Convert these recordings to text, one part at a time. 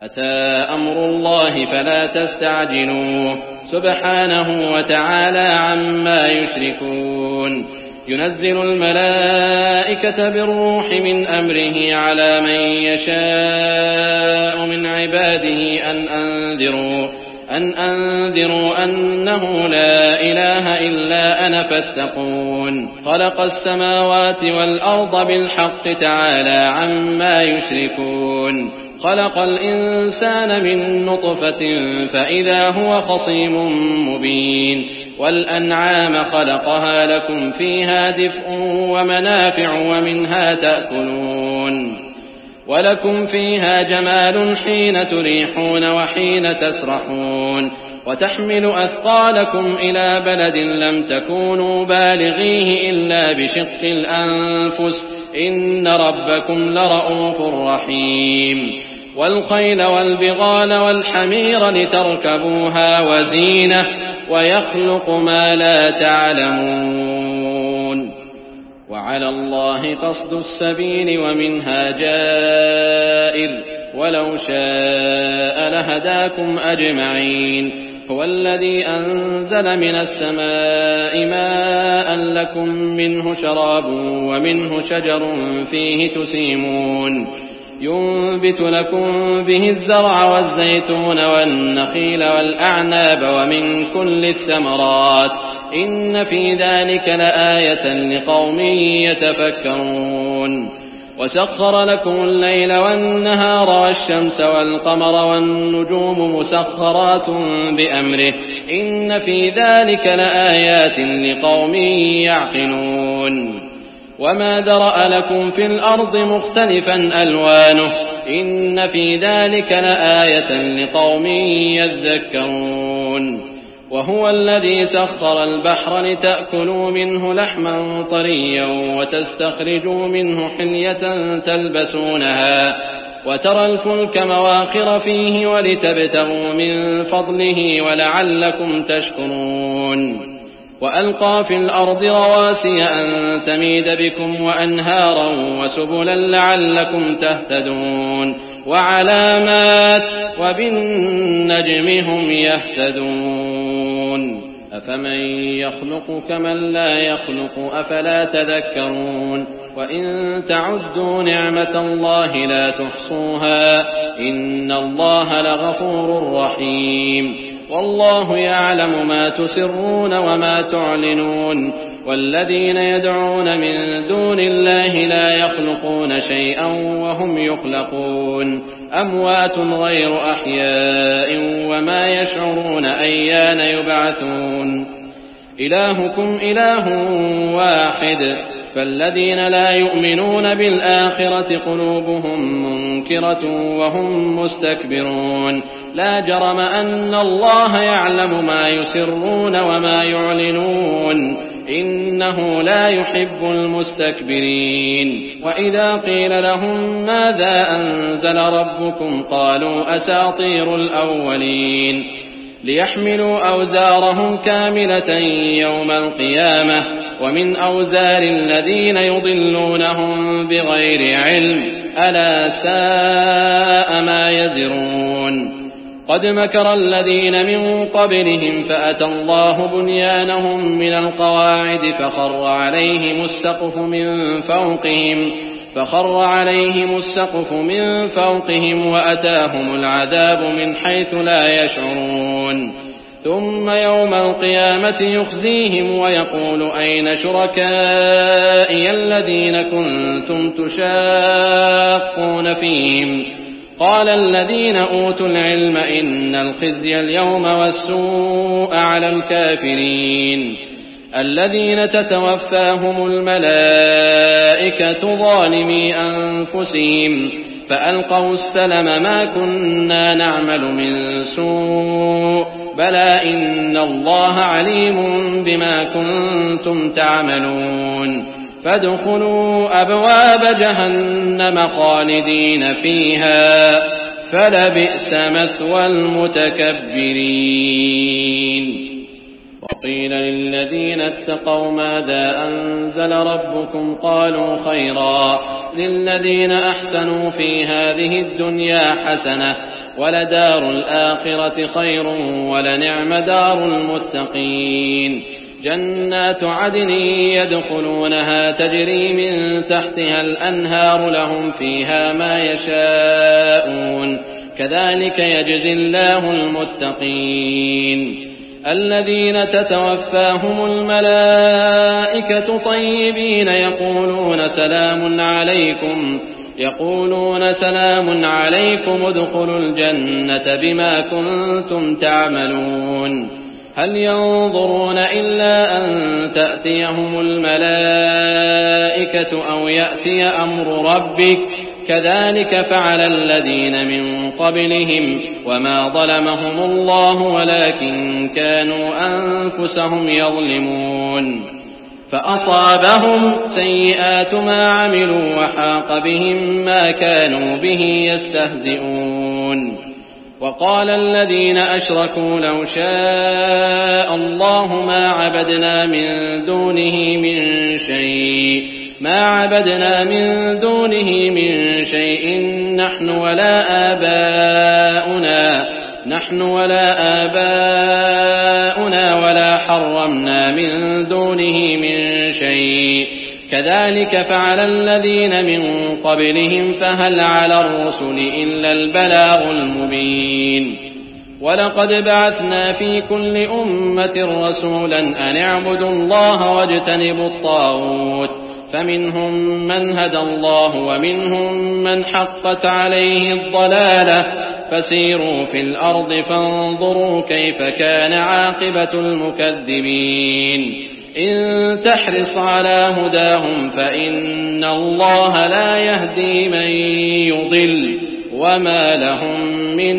أتى أمر الله فلا تستعجلوه سبحانه وتعالى عما يشركون ينزل الملائكة بالروح من أمره على من يشاء من عباده أن أنذروا أنه لا إله إلا أنا فاتقون خلق السماوات والأرض بالحق تعالى عما يشركون خلق الإنسان من نطفة فإذا هو خصيم مبين والأنعام خلقها لكم فيها دفء ومنافع ومنها تأكلون ولكم فيها جمال حين تريحون وحين تسرحون وتحمل أثقالكم إلى بلد لم تكونوا بالغيه إلا بشق الأنفس إن ربكم لرؤوف رحيم والخيل والبغال والحمير لتركبوها وزينة ويخلق ما لا تعلمون وعلى الله قصد السبيل ومنها جائر ولو شاء لهداكم أجمعين هو الذي أنزل من السماء ماء لكم منه شراب ومنه شجر فيه تسيمون ينبت لكم به الزرع والزيتون والنخيل والأعناب ومن كل الثمرات إن في ذلك لآية لقوم يتفكرون وسخر لكم الليل والنهار والشمس والقمر والنجوم مسخرات بأمره إن في ذلك لآيات لقوم يعقلون وما ذرأ لكم في الأرض مختلفا ألوانه إن في ذلك لآية لقوم يذكرون وهو الذي سخر البحر لتأكلوا منه لحما طريا وتستخرجوا منه حلية تلبسونها وترى الفلك مواخر فيه ولتبتغوا من فضله ولعلكم تشكرون وألقى في الأرض رواسي أن تميد بكم وأنهارا وسبلا لعلكم تهتدون وعلامات وبالنجم هم يهتدون أفمن يخلق كمن لا يخلق أفلا تذكرون وإن تعدوا نعمة الله لا تحصوها إن الله لغفور رحيم والله يعلم ما تسرون وما تعلنون والذين يدعون من دون الله لا يخلقون شيئا وهم يخلقون أموات غير أحياء وما يشعرون أيان يبعثون إلهكم إله واحد فالذين لا يؤمنون بالآخرة قلوبهم منكرة وهم مستكبرون لا جرم أن الله يعلم ما يسرون وما يعلنون إنه لا يحب المستكبرين وإذا قيل لهم ماذا أنزل ربكم قالوا أساطير الأولين ليحملوا أوزارهم كاملة يوم القيامة ومن أوزار الذين يضلونهم بغير علم ألا ساء ما يزرون قد مكر الذين من قبلهم فأتى الله بنيانهم من القواعد فخر عليهم السقف من فوقهم وأتاهم العذاب من حيث لا يشعرون ثم يوم القيامة يخزيهم ويقول أين شركائي الذين كنتم تشاقون فيهم قال الذين أوتوا العلم إن الخزي اليوم والسوء على الكافرين الذين تتوفاهم الملائكة ظالمي أنفسهم فألقوا السلم ما كنا نعمل من سوء بلى إن الله عليم بما كنتم تعملون فادخلوا أبواب جهنم خالدين فيها فلبئس مثوى المتكبرين وقيل للذين اتقوا ماذا أنزل ربكم قالوا خيرا للذين أحسنوا في هذه الدنيا حسنة ولدار الآخرة خير ولنعم دار المتقين جنات عدن يدخلونها تجري من تحتها الأنهار لهم فيها ما يشاءون كذلك يجزي الله المتقين الذين تتوفاهم الملائكة طيبين يقولون سلام عليكم ادخلوا الجنة بما كنتم تعملون هل ينظرون إلا أن تأتيهم الملائكة أو يأتي أمر ربك كذلك فعل الذين من قبلهم وما ظلمهم الله ولكن كانوا أنفسهم يظلمون فأصابهم سيئات ما عملوا وحاق بهم ما كانوا به يستهزئون وقال الذين أشركوا لو شاء الله ما عبدنا من دونه من شيء نحن ولا آباؤنا ولا حرمنا من دونه من شيء كذلك فعل الذين من قبلهم فهل على الرسل إلا البلاغ المبين ولقد بعثنا في كل أمة رسولا أن اعبدوا الله واجتنبوا الطاغوت فمنهم من هدى الله ومنهم من حقت عليه الضلالة فسيروا في الأرض فانظروا كيف كان عاقبة المكذبين إن تحرص على هداهم فإن الله لا يهدي من يضل وما لهم من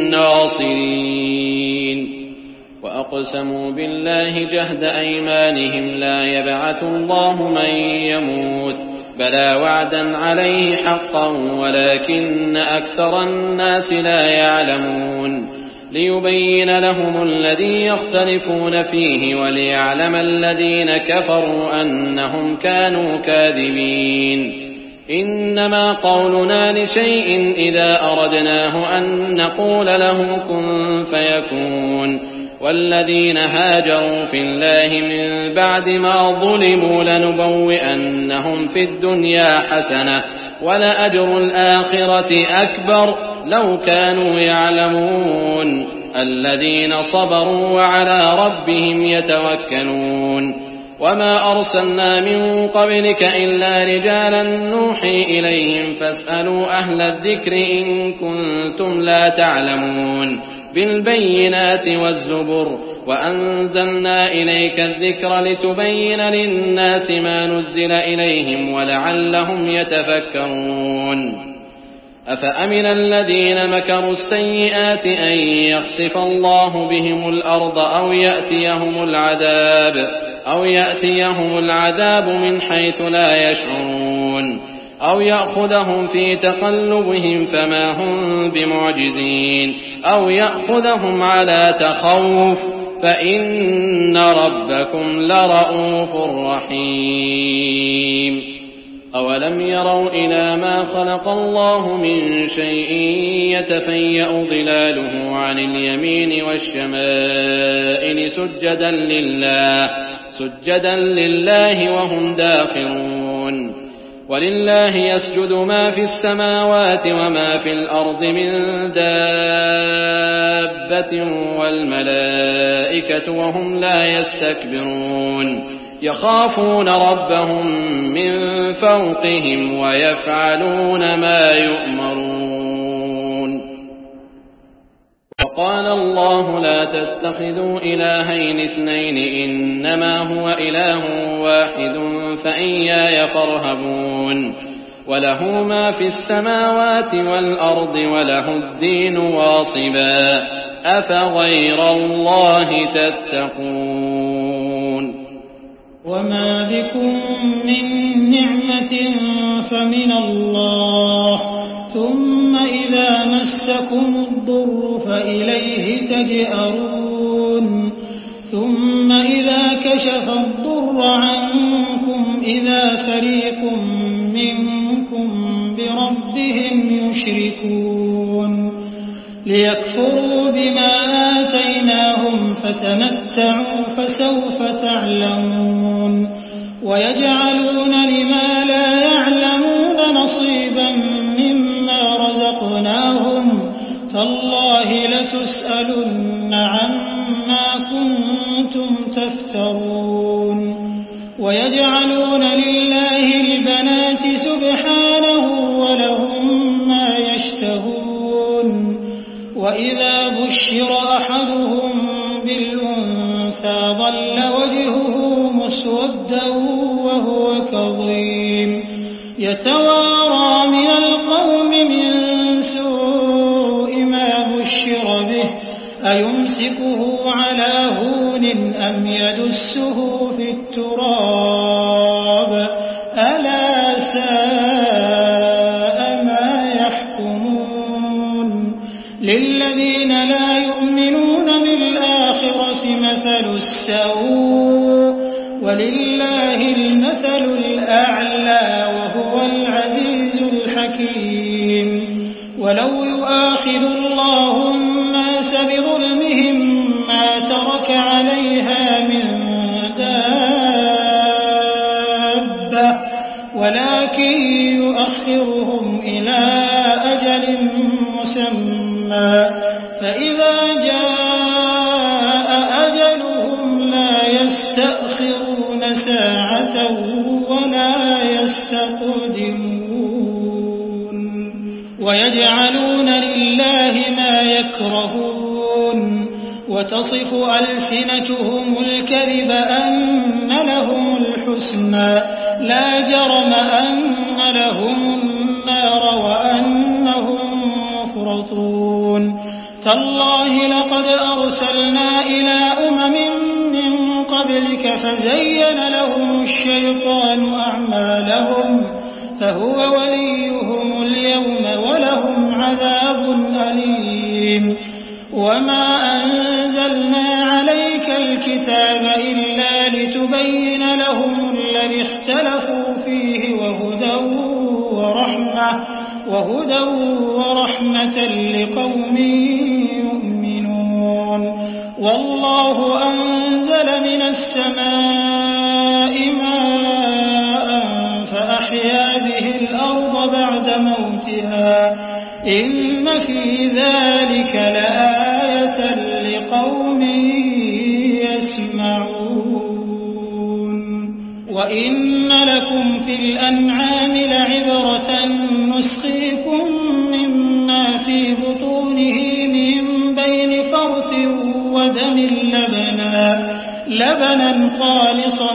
ناصرين وأقسموا بالله جهد أيمانهم لا يبعث الله من يموت بلى وعدا عليه حقا ولكن أكثر الناس لا يعلمون ليبين لهم الذي يختلفون فيه وليعلم الذين كفروا أنهم كانوا كاذبين إنما قولنا لشيء إذا أردناه أن نقول له كن فيكون والذين هاجروا في الله من بعد ما ظلموا لنبوئنهم في الدنيا حسنة ولأجر الآخرة أكبر لو كانوا يعلمون الذين صبروا وعلى ربهم يتوكلون وما أرسلنا من قبلك إلا رجالا نوحي إليهم فاسألوا أهل الذكر إن كنتم لا تعلمون بالبينات والزبر وأنزلنا إليك الذكر لتبين للناس ما نزل إليهم ولعلهم يتفكرون أفأمن الذين مكروا السيئات أن يخسف الله بهم الأرض أو يأتيهم العذاب من حيث لا يشعرون أو يأخذهم في تقلبهم فما هم بمعجزين أو يأخذهم على تخوف فإن ربكم لرؤوف رحيم أولم يروا إلى ما خلق الله من شيء يتفيأ ظلاله عن اليمين والشمائل سجدا لله وهم داخرون ولله يسجد ما في السماوات وما في الأرض من دابة والملائكة وهم لا يستكبرون يخافون ربهم من فوقهم ويفعلون ما يؤمرون وقال الله لا تتخذوا إلهين اثنين إنما هو إله واحد فإياي فارهبون وله ما في السماوات والأرض وله الدين واصبا أفغير الله تتقون وما بكم من نعمة فمن الله ثم إذا مسكم الضر فإليه تجأرون ثم إذا كشف الضر عنكم إذا فريق منكم بربهم يشركون ليكفروا بما آتيناهم فتمتعوا فسوف تعلمون ويجعلون لما لا يعلمون نصيبا مما رزقناهم تالله لتسألن عما كنتم تفترون ويجعلون لله البنات سبحانه ولهم ما يشتهون وإذا بشر أحدهم بالأنثى ظل وجهه مسودا وهو كظيم يتوارى من القوم من سوء ما بشر به أيمسكه على هون أم يدسه في التراب ألا ساء ما يحكمون للذين لا يؤمنون بالآخرة مثل السوء ولله المثل الأعلى وهو العزيز الحكيم ولو يؤاخذ الله الناس بظلمهم ما ترك عليها من دابة ولكن يؤخرهم إلى أجل مسمى فإذا جاء أجلهم لا يستأخرون ساعة ولا يستقدمون ويجعلون لله ما يكرهون وتصف ألسنتهم الكذب أن لهم الحسنى لا جرم أن لهم النار وأنهم مفرطون تالله لقد أرسلنا إلى أمم من قبلك فزين لهم الشيطان أعمالهم فهو وليهم اليوم ولهم عذاب أليم وما أنزلنا عليك الكتاب إلا لتبين لهم الذي اختلفوا فيه وهدى ورحمة لقوم يؤمنون والله أنزل من السماء ماء فأحيا به الأرض بعد موتها إن في ذلك لآية لقوم يسمعون وإن لكم في الأنعام لعبرة نسقيكم مما في بطونه من بين فرث ودم لبنا خالصا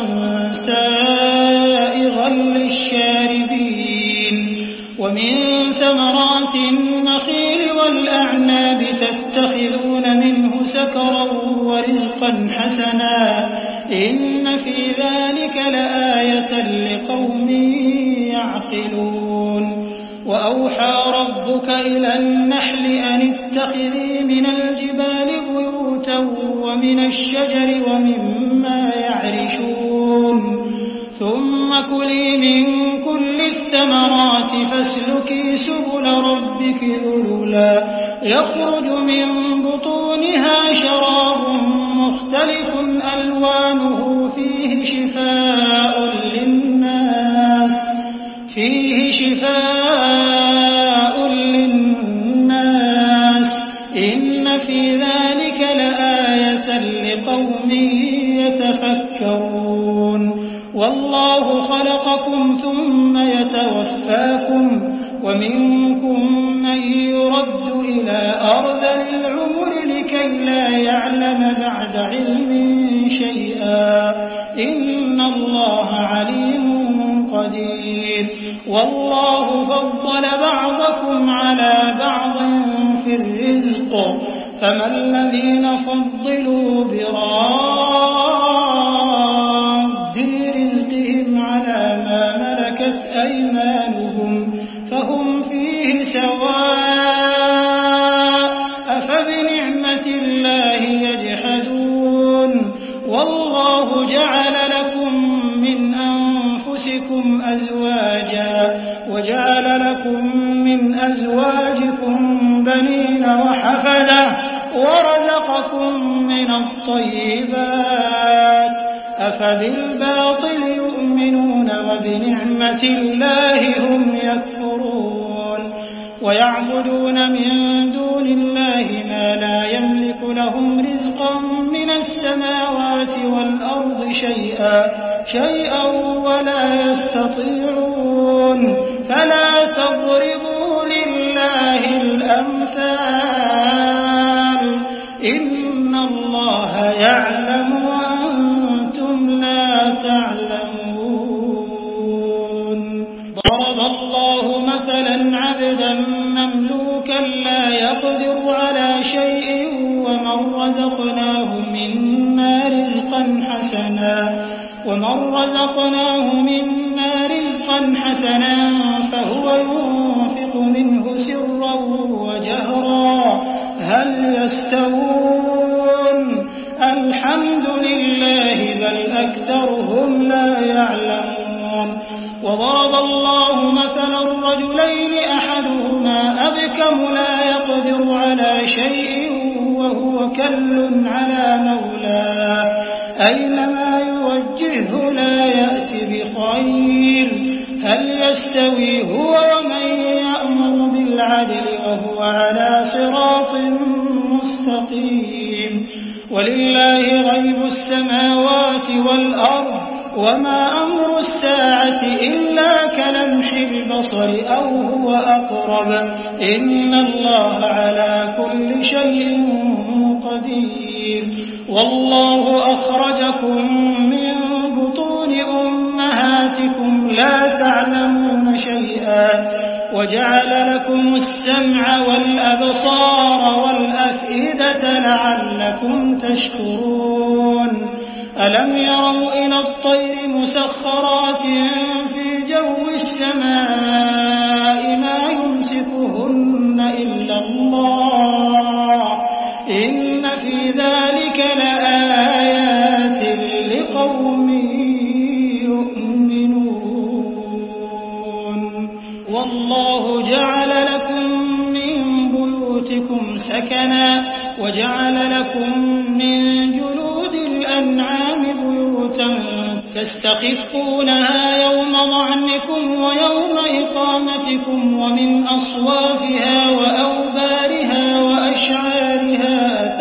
سائغا للشاربين ومن ثمرات النخيل والأعناب تتخذون منه سكرا ورزقا حسنا إن في ذلك لآية لقوم يعقلون وأوحى ربك إلى النحل أن اتخذي من الجبال بيوتا ومن الشجر ومما يعرشون ثم كلي من كل الثمرات فاسلكي سبل ربك ذللا يخرج من بطونها شراب مختلف ألوانه فيه شفاء للناس إن في ذلك لآية لقوم يتفكرون والله خلقكم ثم يتوفاكم ومنكم من يرد إلى أرذل العمر لكي لا يعلم بعد علم شيئا إن الله عليم قدير والله فضل بعضكم على بعض في الرزق فما الذين فضلوا براد رزقهم على ما ملكت أيمانهم فهم فيه سواء أفبنعمة الله يجحدون نفده ورزقكم من الطيبات أفبالباطل يؤمنون وبنعمة الله هم يكفرون ويعبدون من دون الله ما لا يملك لهم رزقا من السماوات والأرض شيئا ولا يستطيعون فلا تضربوا لله الأمثال إن الله يعلم وأنتم لا تعلمون ضرب الله مثلا عبدا مملوكا لا يقدر على شيء ومن رزقناه منا رزقا حسنا فهو ينفق منه سرا وجهرا هل يستوون الحمد لله بل أكثرهم لا يعلمون وضرب الله مثلا رجلين أحدهما أبكم لا يقدر على شيء وهو كل على مولاه أينما يوجهه لا يأتي بخير هل يستوي هو ومن يأمر بالعدل وهو على صراط مستقيم ولله غيب السماوات والأرض وما أمر الساعة إلا كلمح البصر أو هو أقرب إن الله على كل شيء قدير والله أخرجكم من بطون أمهاتكم لا تعلمون شيئا وجعل لكم السمع والأبصار والأفئدة لعلكم تشكرون ألم يروا إلى الطير مسخرات في جو السماء ما يمسكهن إلا الله إن في ذلك لآيات لقوم يؤمنون والله جعل لكم من بيوتكم سكنا وجعل لكم من جلود الأنعام بيوتا تستخفونها يوم ظعنكم ويوم إقامتكم ومن أصوافها وأوبارها وأشعارها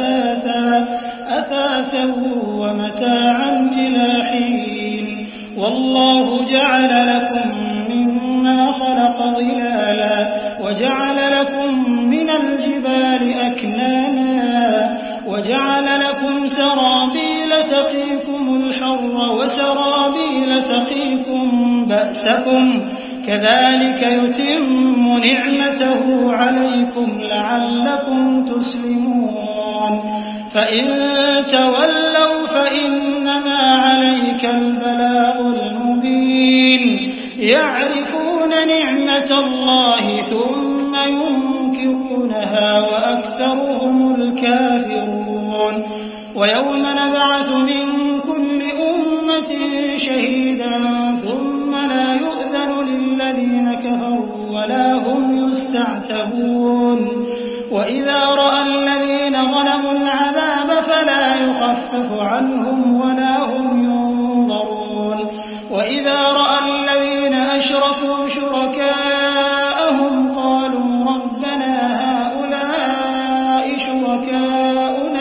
أثاثا ومتاعا إلى حين والله جعل لكم مما خلق ظلالا وجعل لكم من الجبال أكنانا وجعل لكم سرابيل تقيكم الحر وسرابيل تقيكم بأسكم كذلك يتم نعمته عليكم لعلكم تسلمون فإن تولوا فإنما عليك البلاغ المبين يعرفون نعمة الله ثم ينكرونها وأكثرهم الكافرون ويوم نبعث من كل أمة شهيدا ثم لا يؤذن للذين كفروا ولا هم يستعتبون وإذا رأى الذين ظلموا العذاب فلا يخفف عنهم ولا هم ينظرون وإذا رأى الذين أشركوا شركاءهم قالوا ربنا هؤلاء شركاؤنا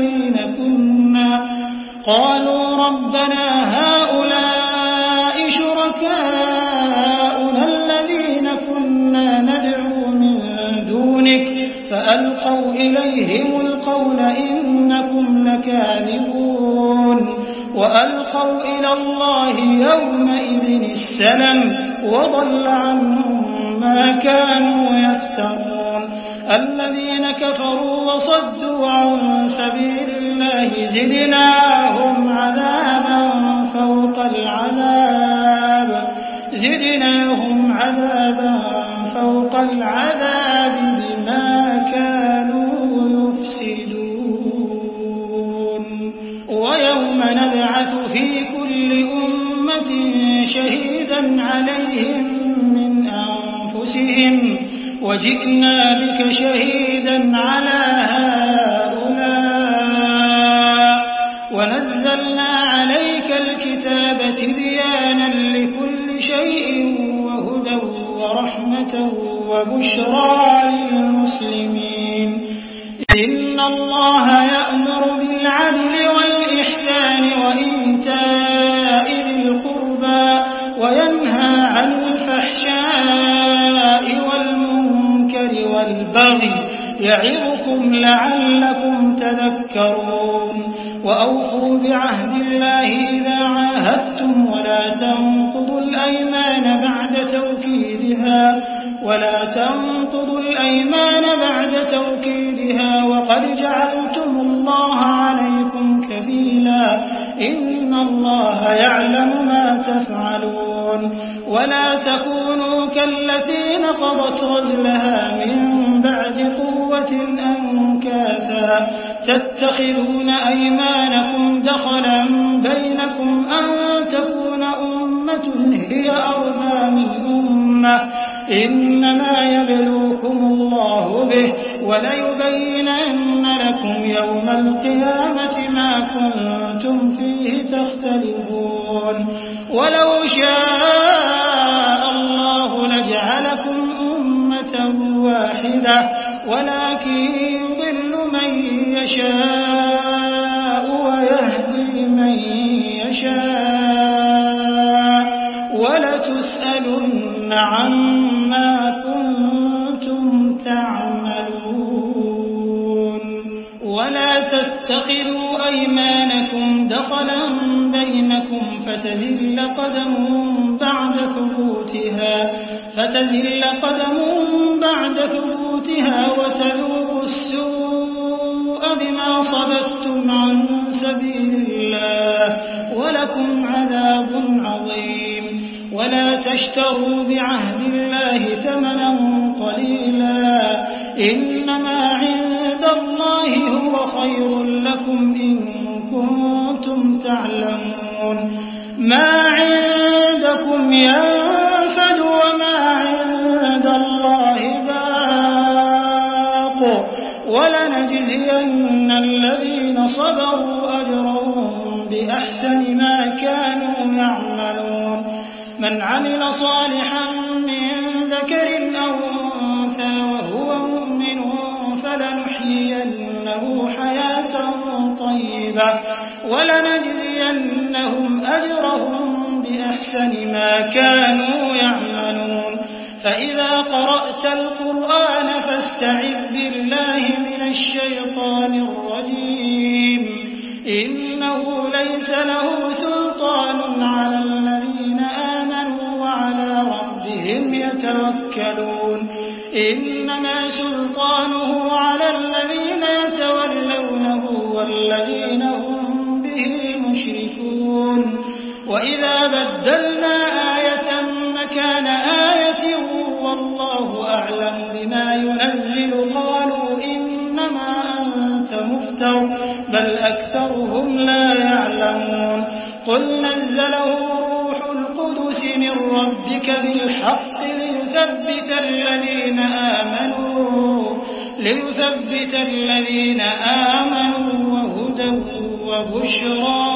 الذين كنا ندعو من دونك فألقوا إليهم القول إنكم لكاذبون وألقوا إلى الله يومئذ السلم وضل عنهم ما كانوا يفترون الذين كفروا وصدوا عن سبيل الله زدناهم عذابا فوق العذاب بما كانوا يفسدون ويوم نبعث في كل أمة شهيدا عليهم من أنفسهم وجئنا بك شهيدا على هؤلاء ونزلنا عليك الكتاب تبيانا لكل شيء وهدى ورحمة وبشرى للمسلمين إن الله يأمر بالعدل والإحسان وإيتاء ذي القربى وينهى عن الفحشاء والمنكر والبغي يعظكم لعلكم تذكرون وأوفوا بعهد الله إذا عاهدتم ولا تنقضوا الأيمان بعد توكيدها وقد جعلتم الله عليكم كفيلا إن الله يعلم ما تفعلون ولا تكونوا كالتي نقضت غزلها من بعد قوة أنكاثا تتخذون أيمانكم دخلا بينكم أن تكون أمة هي أربى من أمة إنما يبلوكم الله به وليبينن لكم يوم القيامة ما كنتم فيه تختلفون ولو شاء الله لجعلكم أمة واحدة ولكن يضل من يشاء ويهدي من يشاء ولتسألن عما كنتم تعملون ولا تتخذوا أيمانكم دخلا بينكم فتزل قدم بعد ثبوتها وتذوقوا السوء بما صددتم عن سبيل الله ولكم عذاب عظيم ولا تشتروا بعهد الله ثمنا قليلا إنما عند الله هو خير لكم إن كنتم تعلمون ما عندكم ينفد وما عند الله باق ولنجزين الذين صبروا أجرهم بأحسن ما كانوا يعملون من عمل صالحا من ذكر أو أنثى وهو مؤمن فلنحيينه حياة طيبة ولنجزينهم أجرهم بأحسن ما كانوا يعملون فإذا قرأت القرآن فاستعذ بالله من الشيطان الرجيم إنه ليس له سلطان على الذين آمنوا وعلى ربهم يتوكلون إنما سلطانه على الذين يتولونه والذين هم به مشركون وإذا بدلنا آية مكان آية والله أعلم بما ينزل قالوا إنما أنت مفتر بل أكثرهم لا يعلمون قل نزله روح القدس من ربك بالحق ليثبت الذين آمنوا وهدى وبشرى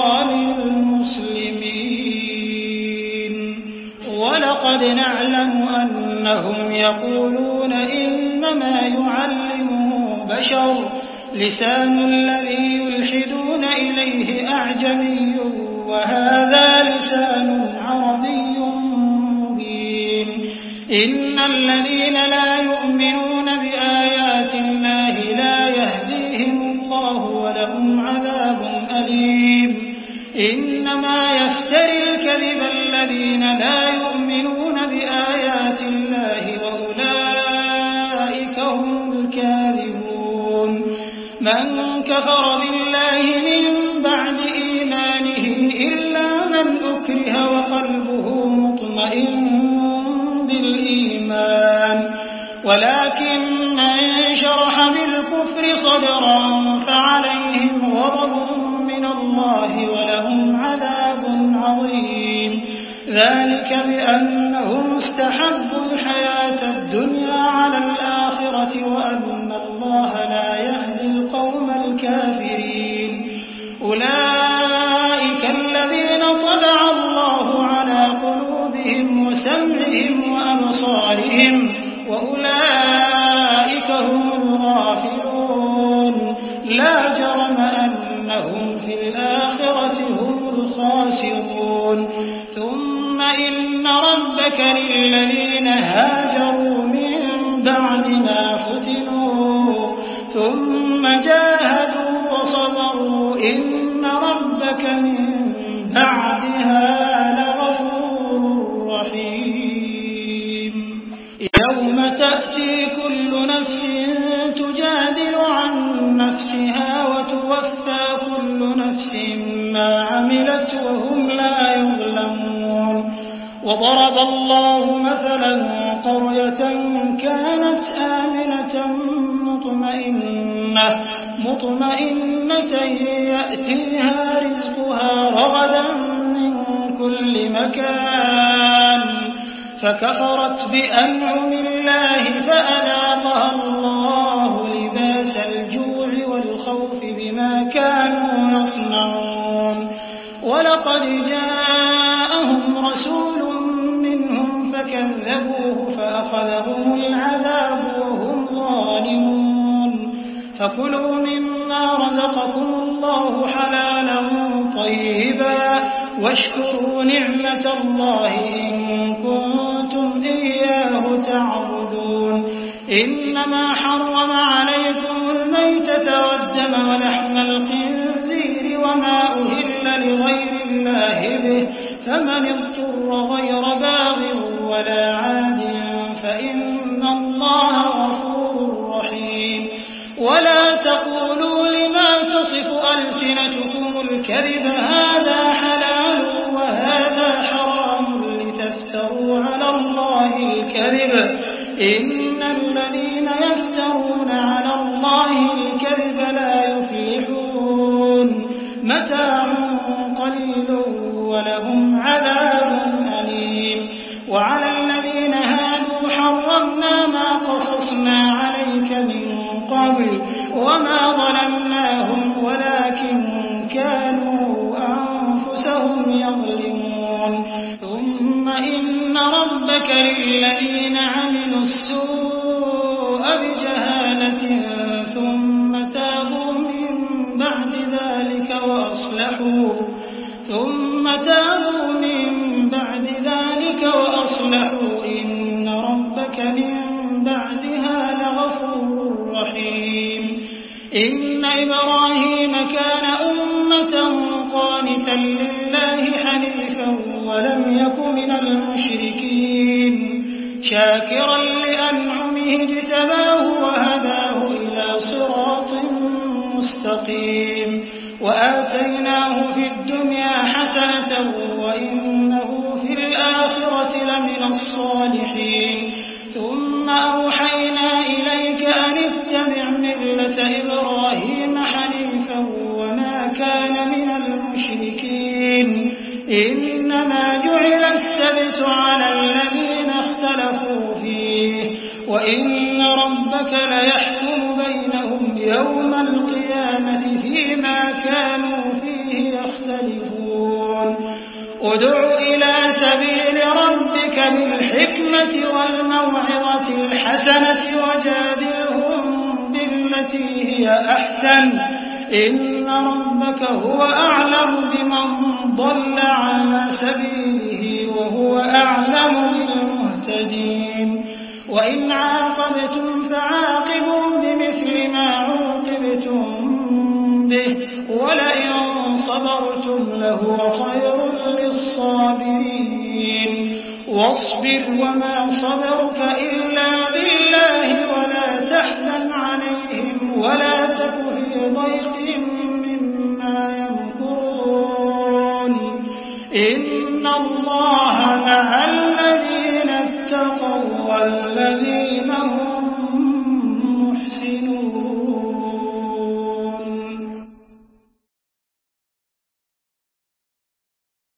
للمسلمين ولقد نعلم أنهم يقولون إنما يعلمه بشر لسان الذي يلحدون إليه أعجمي وهذا لسان عربي مبين إن الذين لا يؤمنون بآيات الله لا يهديهم الله ولهم عذاب أليم إنما يفتري الكذب الذين لا يؤمنون بآيات الله وأولئك هم الكاذبون من كفر بالله من بعد إيمانه إلا من أكره وقلبه مطمئن بالإيمان ولكن من شرح بالكفر صدرا فعليهم غضب من الله ولهم عذاب عظيم ذلك بأنهم استحبوا الحياة الدنيا على الآخرة وأن الله لا يهدي القوم الكافرين أولئك الذين طبع الله على قلوبهم وسمعهم وأبصارهم وأولئك هم الغافلون لا جرم أنهم في الآخرة هم الخاسرون ثم إن ربك للذين هاجروا من بعد ما فتنوا ثم جاهدوا وصبروا إن ربك من بعدها لغفور رحيم يوم تأتي كل نفس تجادل عن نفسها وتوفى كل نفس ما عملت وهم لا يظلمون وضرب الله مثلا قرية كانت آمنة مطمئنة يأتيها رزقها رغدا من كل مكان فكفرت بأنعم الله فأذاقها الله لباس الجوع والخوف بما كانوا يصنعون ولقد جاءهم رسول منهم فكذبوه فأخذهم العذاب وهم ظالمون فكلوا مما رزقكم الله حلالا طيبا واشكروا نعمة الله إن كنتم إياه تعبدون إنما حرم عليكم الميتة والدم ولحم الخنزير وما أهل لغير الله به فمن اضطر غير باغ ولا عاد فإن الله غفور رحيم ولا تقولوا لما تصف ألسنتكم الكذب هذا حلال وهذا حرام لتفتروا على الله الكذب إن الذين يفترون على الله الكذب لا يفلحون متاع قليل ولهم عذاب أليم وعلى الذين هادوا حرمنا ما قصصنا عليك من قبل وما ظلمناهم ولكن كانوا أنفسهم يظلمون ثم إن ربك للذين عملوا السوء بجهالة ثم تابوا من بعد ذلك وأصلحوا إن ربك من بعدها لغفور رحيم إن إبراهيم كان أمة قانتا لله حنيفا ولم يك من المشركين شاكرا لأنعمه اجتباه وهداه إلى صراط مستقيم وآتيناه في الدنيا حسنة وإنه في الآخرة لمن الصالحين ثم أوحينا إليك أن اتبع ملة إبراهيم حنيفا وما كان من المشركين إنما جعل السبت على الذين اختلفوا فيه وإن ربك ليحكم بينهم يوم القيامة فيما كانوا فيه يختلفون ادع إلى سبيل ربك بالحكمة والموعظة الحسنة وجادلهم بالتي هي أحسن إن ربك هو أعلم بمن ضل عن سبيله وهو أعلم بالمهتدين وإن عاقبتم فعاقبوا بمثل ما عوقبتم به ولئن صبرتم لهو خير للصابرين واصبر وما صبرك